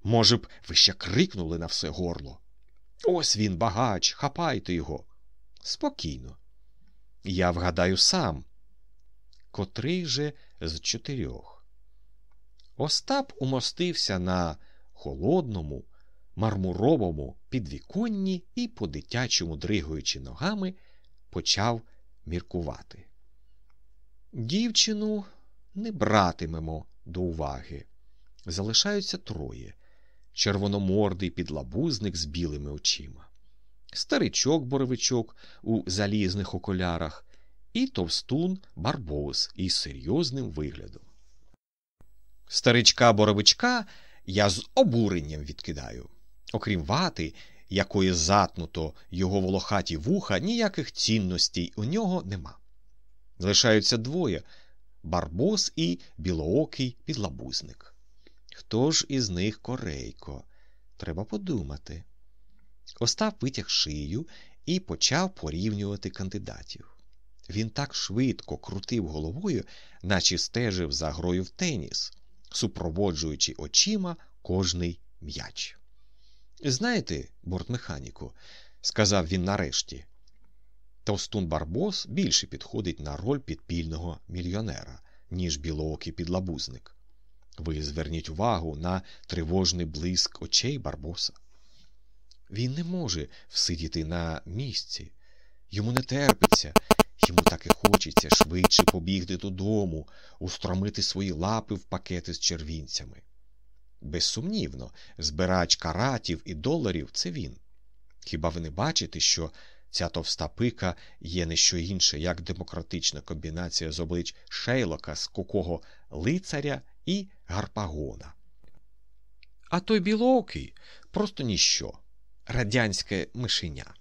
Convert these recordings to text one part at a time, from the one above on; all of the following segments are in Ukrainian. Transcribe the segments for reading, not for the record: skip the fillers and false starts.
Може б, ви ще крикнули на все горло. Ось він, багач, хапайте його. Спокійно. Я вгадаю сам. Котрий же з 4? Остап умостився на холодному, мармуровому підвіконні і, по-дитячому дригаючи ногами, почав міркувати. Дівчину не братимемо до уваги. Залишаються 3. Червономордий підлабузник з білими очима, старичок-боровичок у залізних окулярах і товстун-барбос із серйозним виглядом. Старичка-боровичка я з обуренням відкидаю. Окрім вати, якої затнуто його волохаті вуха, ніяких цінностей у нього нема. Лишаються 2 – барбос і білоокий підлабузник. Хто ж із них Корейко? Треба подумати. Остап витяг шию і почав порівнювати кандидатів. Він так швидко крутив головою, наче стежив за грою в теніс, супроводжуючи очима кожний м'яч. «Знаєте, бортмеханіку», – сказав він нарешті, – товстун-барбос більше підходить на роль підпільного мільйонера, ніж білоокий підлабузник. Ви зверніть увагу на тривожний блиск очей Барбоса. Він не може всидіти на місці. Йому не терпиться, йому так і хочеться швидше побігти додому, устромити свої лапи в пакети з червінцями. Безсумнівно, збирач каратів і доларів – це він. Хіба ви не бачите, що ця товста пика є не що інше, як демократична комбінація з облич Шейлока, скокого лицаря і Гарпагона? А той білоокий – просто ніщо, радянське мишеня.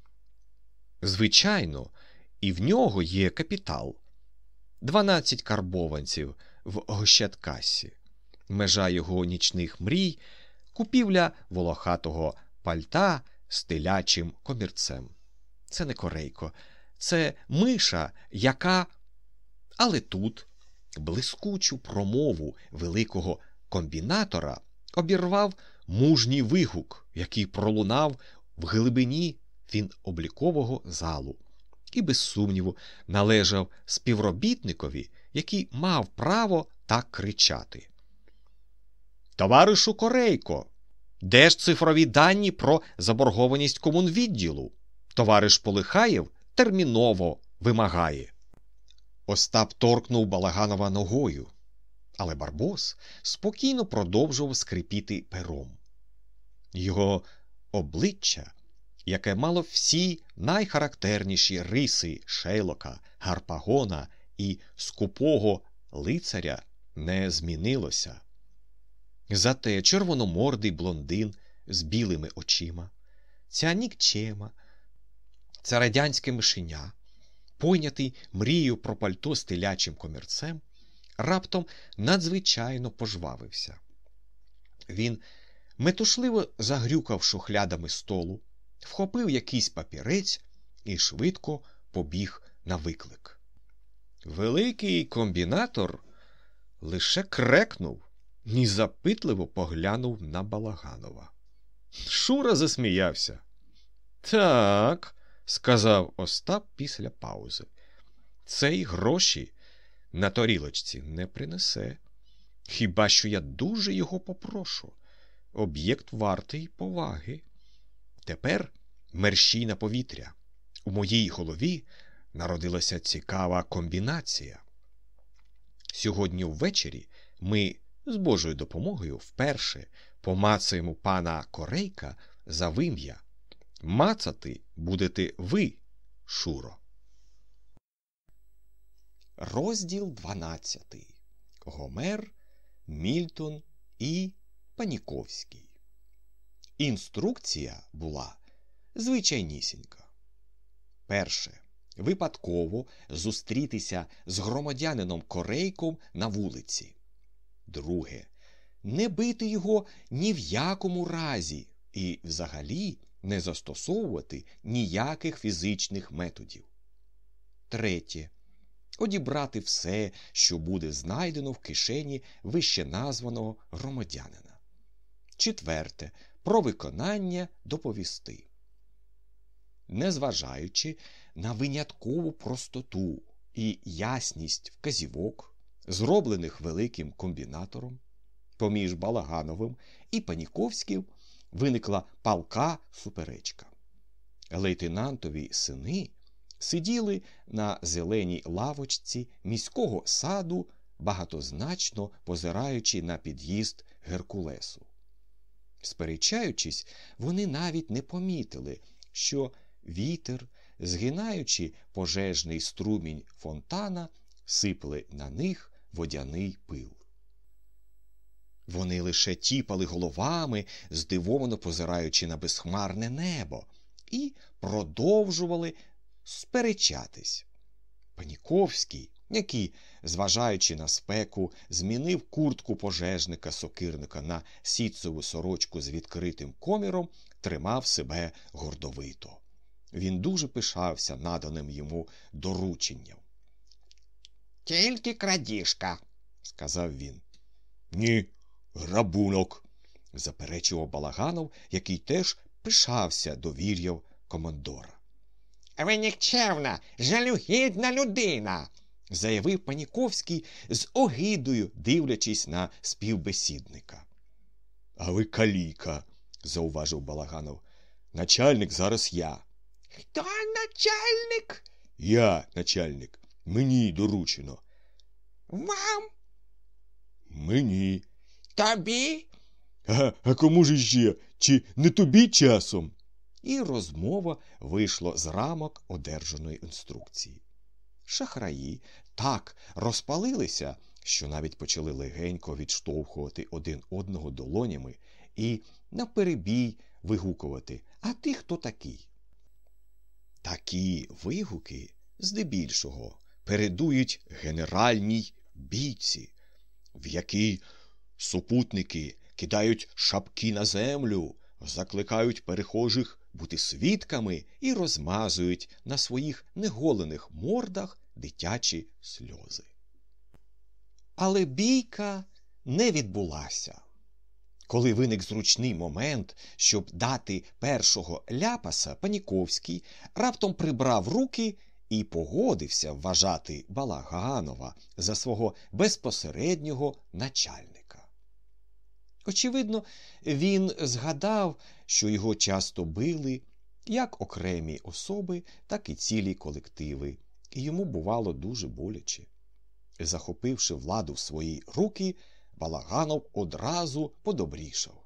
Звичайно, і в нього є капітал. 12 карбованців в Ощадкасі. Межа його нічних мрій – купівля волохатого пальта з телячим комірцем. Це не Корейко, це миша, яка... Але тут блискучу промову великого комбінатора обірвав мужній вигук, який пролунав в глибині фіноблікового залу і, без сумніву, належав співробітникові, який мав право так кричати. «Товаришу Корейко, де ж цифрові дані про заборгованість комунвідділу? Товариш Полихаєв терміново вимагає». Остап торкнув Балаганова ногою, але Барбос спокійно продовжував скрипіти пером. Його обличчя, яке мало всі найхарактерніші риси Шейлока, Гарпагона і скупого лицаря, не змінилося. Зате червономордий блондин з білими очима, ця нікчема, це радянське мишеня, пойнятий мрією про пальто з телячим комірцем, раптом надзвичайно пожвавився. Він метушливо загрюкав шухлядами столу, вхопив якийсь папірець і швидко побіг на виклик. Великий комбінатор лише крекнув і запитливо поглянув на Балаганова. Шура засміявся. «Так», – сказав Остап після паузи, – «цей гроші на тарілочці не принесе. Хіба що я дуже його попрошу. Об'єкт вартий поваги. Тепер мерщій на повітря. У моїй голові народилася цікава комбінація. Сьогодні ввечері ми з Божою допомогою вперше помацаємо пана Корейка за вим'я. Мацати будете ви, Шуро». Розділ 12. Гомер, Мільтон і Паніковський. Інструкція була звичайнісінька. Перше. Випадково зустрітися з громадянином Корейком на вулиці. Друге. Не бити його ні в якому разі і взагалі не застосовувати ніяких фізичних методів. Третє. Одібрати все, що буде знайдено в кишені вищеназваного громадянина. Четверте. Про виконання доповісти. Незважаючи на виняткову простоту і ясність вказівок, зроблених великим комбінатором, поміж Балагановим і Паніковським виникла палка суперечка. Лейтенантові сини сиділи на зеленій лавочці міського саду, багатозначно позираючи на під'їзд Геркулесу. Сперечаючись, вони навіть не помітили, що вітер, згинаючи пожежний струмінь фонтана, сипле на них водяний пил. Вони лише тіпали головами, здивовано позираючи на безхмарне небо, і продовжували сперечатись. Паніковський, який, зважаючи на спеку, змінив куртку пожежника-сокирника на сітцеву сорочку з відкритим коміром, тримав себе гордовито. Він дуже пишався наданим йому дорученням. «Тільки крадіжка», – сказав він. «Ні, грабунок», – заперечував Балаганов, який теж пишався довір'ям командора. «Ви нікчемна, жалюгідна людина», – заявив Паніковський з огидою, дивлячись на співбесідника. «А ви каліка», – зауважив Балаганов. «Начальник зараз я». «Хто начальник?» «Я начальник. Мені доручено». «Вам?» «Мені». «Тобі?» А кому ж ще? Чи не тобі часом?» І розмова вийшла з рамок одержаної інструкції. Шахраї так розпалилися, що навіть почали легенько відштовхувати один одного долонями і наперебій вигукувати: «А ти хто такий?». Такі вигуки, здебільшого, передують генеральній бійці, в якій супутники кидають шапки на землю, закликають перехожих бути свідками і розмазують на своїх неголених мордах дитячі сльози. Але бійка не відбулася. Коли виник зручний момент, щоб дати першого ляпаса, Паніковський раптом прибрав руки і погодився вважати Балаганова за свого безпосереднього начальника. Очевидно, він згадав, що його часто били як окремі особи, так і цілі колективи, і йому бувало дуже боляче. Захопивши владу в свої руки, Балаганов одразу подобрішав.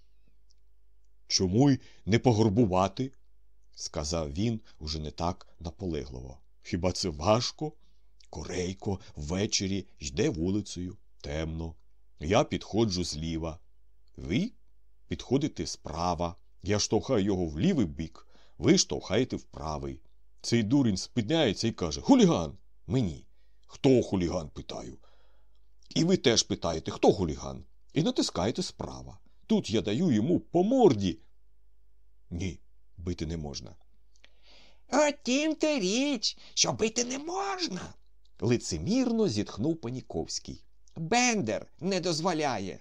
«Чому й не погорбувати?» – сказав він уже не так наполегливо. «Хіба це важко? Корейко ввечері йде вулицею, темно. Я підходжу зліва. Ви підходите справа. Я штовхаю його в лівий бік, ви штовхаєте в правий. Цей дурень спиняється і каже: «Хуліган!» Мені. «Хто хуліган?» – питаю. І ви теж питаєте: «Хто хуліган?» І натискаєте справа. Тут я даю йому по морді. Ні, бити не можна. «Отім-то річ, що бити не можна!» – лицемірно зітхнув Паніковський. «Бендер не дозволяє».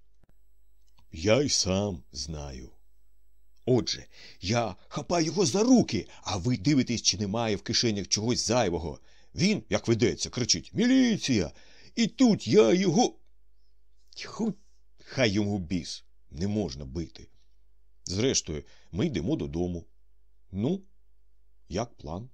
«Я й сам знаю. Отже, я хапаю його за руки, а ви дивитесь, чи немає в кишенях чогось зайвого. Він, як ведеться, кричить: «Міліція!» І тут я його... Тьху, хай йому біс, не можна бити. Зрештою, ми йдемо додому. Ну, як план?»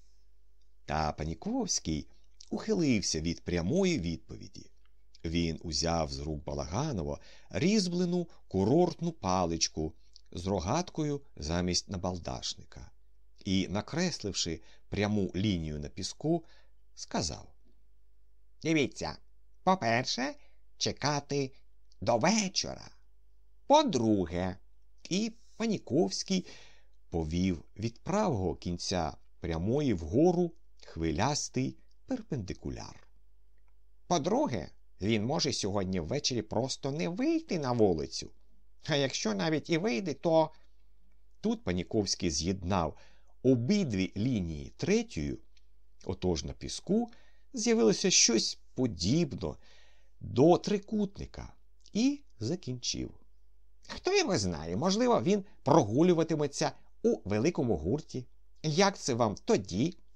Та Паніковський ухилився від прямої відповіді. Він узяв з рук Балаганова різьблену курортну паличку з рогаткою замість набалдашника і, накресливши пряму лінію на піску, сказав: «Дивіться, по-перше, чекати до вечора. По-друге...» І Паніковський повів від правого кінця прямої вгору хвилястий перпендикуляр. «По-друге, він може сьогодні ввечері просто не вийти на вулицю. А якщо навіть і вийде, то...» Тут Паніковський з'єднав обидві лінії третьою, отож на піску з'явилося щось подібне до трикутника, і закінчив: Хто його знає, можливо, він прогулюватиметься у великому гурті. Як це вам тоді?